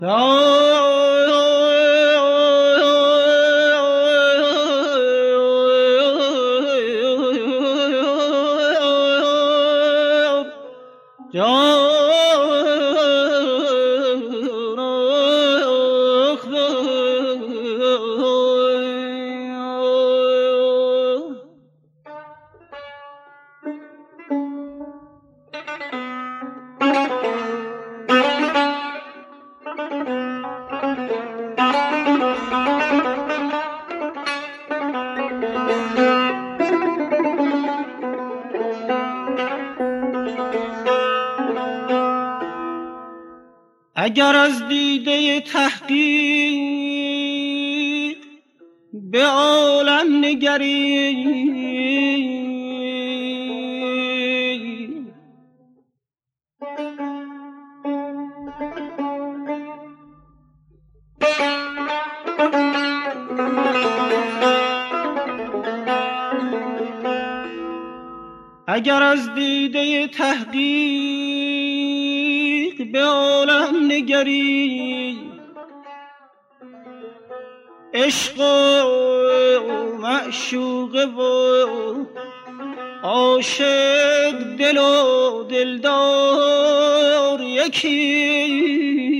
اگر از دیده تحقیق به عالم نگری، اگر از دیده تحقیق به عالم نگری، عشق و معشوقه و عاشق، دل و دلدار یکی.